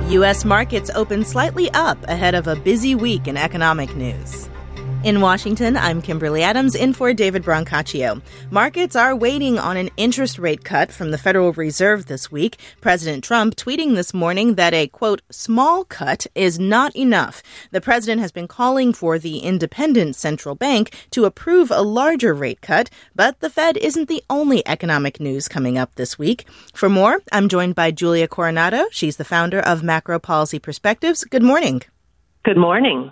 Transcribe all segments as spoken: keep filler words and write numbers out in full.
U S markets open slightly up ahead of a busy week in economic news. In Washington, I'm Kimberly Adams, in for David Brancaccio. Markets are waiting on an interest rate cut from the Federal Reserve this week. President Trump tweeting this morning that a, quote, small cut is not enough. The president has been calling for the independent central bank to approve a larger rate cut, but the Fed isn't the only economic news coming up this week. For more, I'm joined by Julia Coronado. She's the founder of Macro Policy Perspectives. Good morning. Good morning.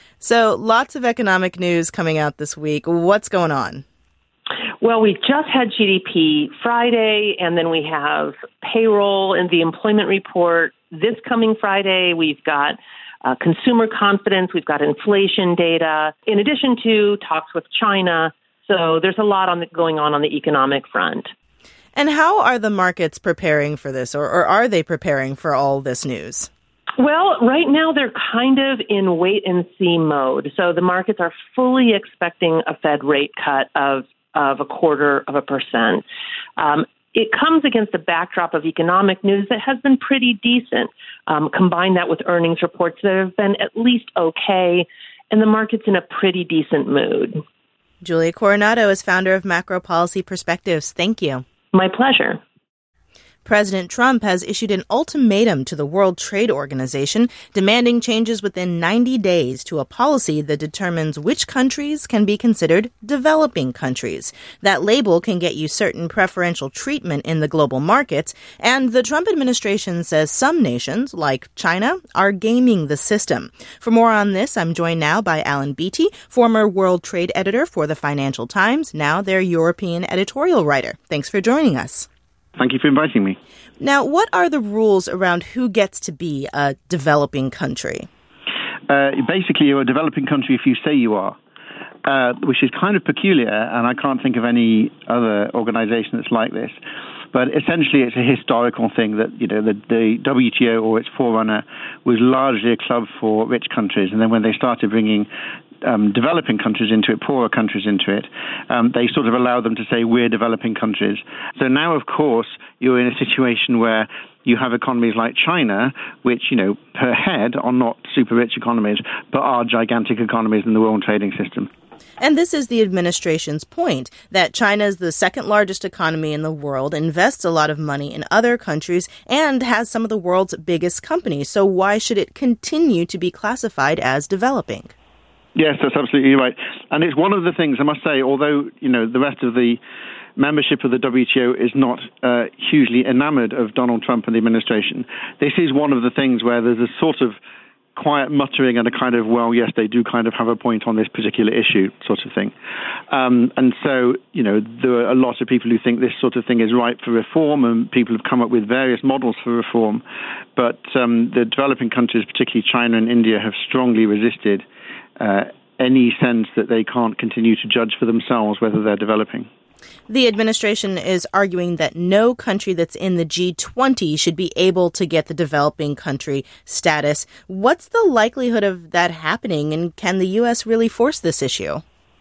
So lots of economic news coming out this week. What's going on? Well, we just had G D P Friday, and then we have payroll and the employment report this coming Friday. We've got uh, consumer confidence. We've got inflation data, in addition to talks with China. So there's a lot on the, going on on the economic front. And how are the markets preparing for this, or, or are they preparing for all this news? Well, right now they're kind of in wait-and-see mode. So the markets are fully expecting a Fed rate cut of, of a quarter of a percent. Um, it comes against a backdrop of economic news that has been pretty decent. Um, combine that with earnings reports that have been at least okay, and the market's in a pretty decent mood. Julia Coronado is founder of Macro Policy Perspectives. Thank you. My pleasure. President Trump has issued an ultimatum to the World Trade Organization demanding changes within ninety days to a policy that determines which countries can be considered developing countries. That label can get you certain preferential treatment in the global markets, and the Trump administration says some nations, like China, are gaming the system. For more on this, I'm joined now by Alan Beatty, former World Trade editor for the Financial Times, now their European editorial writer. Thanks for joining us. Thank you for inviting me. Now, what are the rules around who gets to be a developing country? Uh, basically, you're a developing country if you say you are, uh, which is kind of peculiar, and I can't think of any other organization that's like this. But essentially, it's a historical thing that, you know, the, the W T O or its forerunner was largely a club for rich countries. And then when they started bringing um, developing countries into it, poorer countries into it, um, they sort of allowed them to say, we're developing countries. So now, of course, you're in a situation where you have economies like China, which, you know, per head are not super rich economies, but are gigantic economies in the world trading system. And this is the administration's point, that China is the second largest economy in the world, invests a lot of money in other countries, and has some of the world's biggest companies. So why should it continue to be classified as developing? Yes, that's absolutely right. And it's one of the things, I must say, although, you know, the rest of the membership of the W T O is not uh, hugely enamored of Donald Trump and the administration, this is one of the things where there's a sort of quiet muttering and a kind of, well, yes, they do kind of have a point on this particular issue sort of thing. Um, and so, you know, there are a lot of people who think this sort of thing is ripe for reform, and people have come up with various models for reform. But um, the developing countries, particularly China and India, have strongly resisted uh, any sense that they can't continue to judge for themselves whether they're developing. The administration is arguing that no country that's in the G twenty should be able to get the developing country status. What's the likelihood of that happening, and can the U S really force this issue?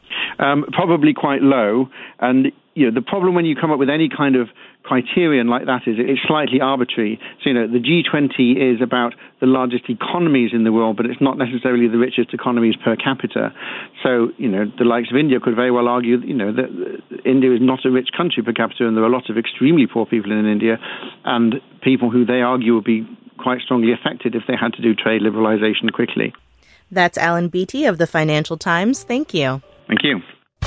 Um, probably quite low. And, you know, the problem when you come up with any kind of criterion like that is it's slightly arbitrary. So, you know, the G twenty is about the largest economies in the world, but it's not necessarily the richest economies per capita. So, you know, the likes of India could very well argue, you know, that India is not a rich country per capita, and there are a lot of extremely poor people in India, and people who they argue would be quite strongly affected if they had to do trade liberalization quickly. That's Alan Beatty of the Financial Times. Thank you. Thank you.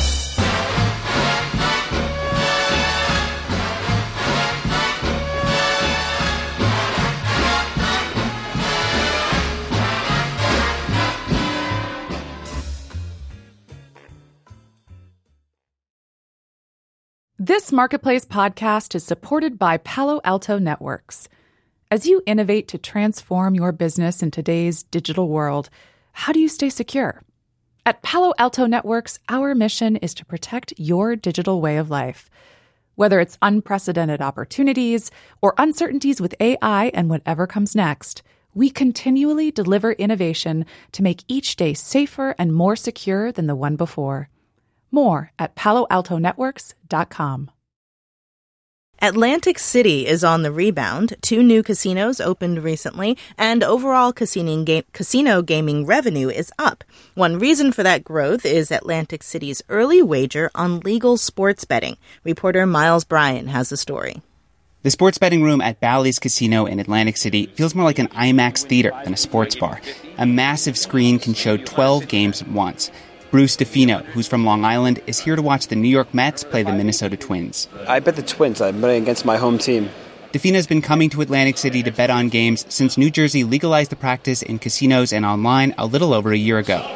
This Marketplace podcast is supported by Palo Alto Networks. As you innovate to transform your business in today's digital world, how do you stay secure? At Palo Alto Networks, our mission is to protect your digital way of life. Whether it's unprecedented opportunities or uncertainties with A I and whatever comes next, we continually deliver innovation to make each day safer and more secure than the one before. More at palo alto networks dot com. Atlantic City is on the rebound. Two new casinos opened recently, and overall casino, ga- casino gaming revenue is up. One reason for that growth is Atlantic City's early wager on legal sports betting. Reporter Miles Bryan has the story. The sports betting room at Bally's Casino in Atlantic City feels more like an IMAX theater than a sports bar. A massive screen can show twelve games at once. Bruce DeFino, who's from Long Island, is here to watch the New York Mets play the Minnesota Twins. I bet the Twins. I'm betting against my home team. DeFino's been coming to Atlantic City to bet on games since New Jersey legalized the practice in casinos and online a little over a year ago.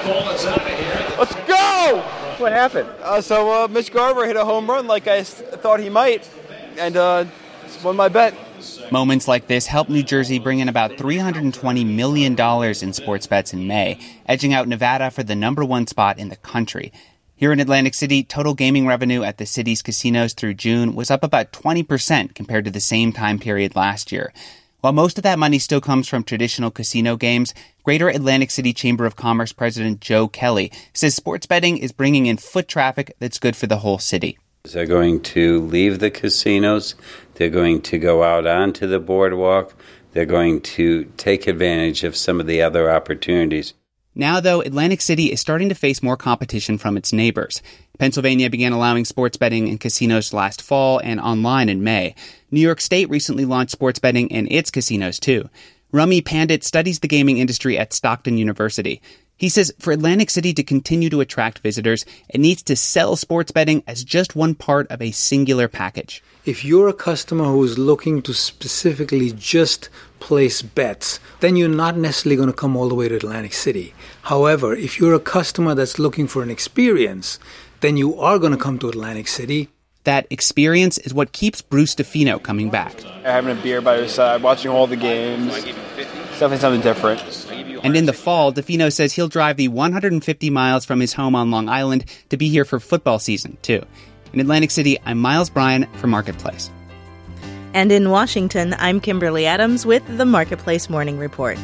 Let's go! What happened? Uh, so uh, Mitch Garver hit a home run like I thought he might, and uh, won my bet. Moments like this helped New Jersey bring in about three hundred twenty million dollars in sports bets in May, edging out Nevada for the number one spot in the country. Here in Atlantic City, total gaming revenue at the city's casinos through June was up about twenty percent compared to the same time period last year. While most of that money still comes from traditional casino games, Greater Atlantic City Chamber of Commerce President Joe Kelly says sports betting is bringing in foot traffic that's good for the whole city. They're going to leave the casinos. They're going to go out onto the boardwalk. They're going to take advantage of some of the other opportunities. Now, though, Atlantic City is starting to face more competition from its neighbors. Pennsylvania began allowing sports betting in casinos last fall and online in May. New York State recently launched sports betting in its casinos, too. Rummy Pandit studies the gaming industry at Stockton University. He says for Atlantic City to continue to attract visitors, it needs to sell sports betting as just one part of a singular package. If you're a customer who is looking to specifically just place bets, then you're not necessarily going to come all the way to Atlantic City. However, if you're a customer that's looking for an experience, then you are going to come to Atlantic City. That experience is what keeps Bruce DeFino coming back. Having a beer by your side, watching all the games, definitely something different. And in the fall, DeFino says he'll drive the one hundred fifty miles from his home on Long Island to be here for football season, too. In Atlantic City, I'm Miles Bryan for Marketplace. And in Washington, I'm Kimberly Adams with the Marketplace Morning Report.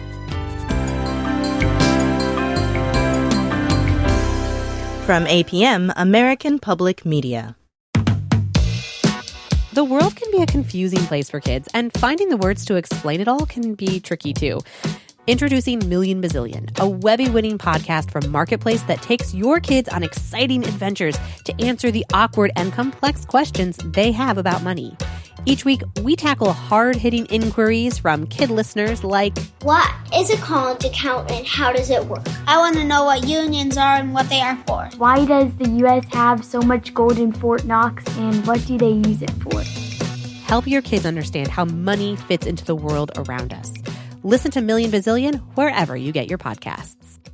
From A P M, American Public Media. The world can be a confusing place for kids, and finding the words to explain it all can be tricky, too. Introducing Million Bazillion, a Webby-winning podcast from Marketplace that takes your kids on exciting adventures to answer the awkward and complex questions they have about money. Each week, we tackle hard-hitting inquiries from kid listeners like, what is a college account and how does it work? I want to know what unions are and what they are for. Why does the U S have so much gold in Fort Knox and what do they use it for? Help your kids understand how money fits into the world around us. Listen to Million Bazillion wherever you get your podcasts.